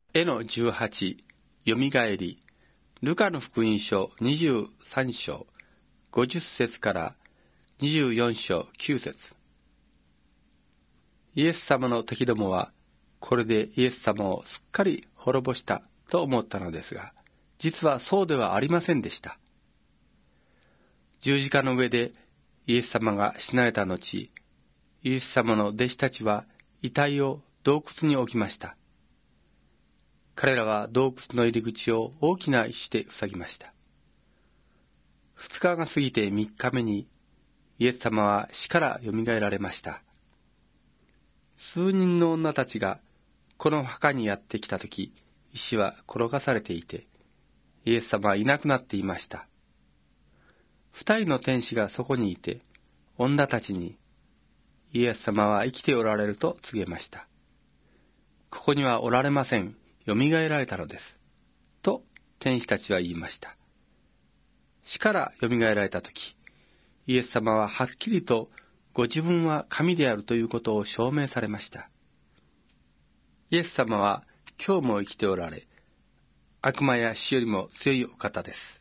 絵の18、よみがえり、ルカの福音書23章、50節から24章9節。イエス様の敵どもは、これでイエス様をすっかり滅ぼしたと思ったのですが、実はそうではありませんでした。十字架の上でイエス様が死なれた後、イエス様の弟子たちは遺体を洞窟に置きました。彼らは洞窟の入り口を大きな石で塞ぎました。2日が過ぎて3日目にイエス様は死からよみがえられました。数人の女たちがこの墓にやってきたとき、石は転がされていて、イエス様はいなくなっていました。2人の天使がそこにいて、女たちに、イエス様は生きておられると告げました。ここにはおられません。よみがえられたのです。と天使たちは言いました。死からよみがえられたとき、イエス様ははっきりとご自分は神であるということを証明されました。イエス様は今日も生きておられ、悪魔や死よりも強いお方です。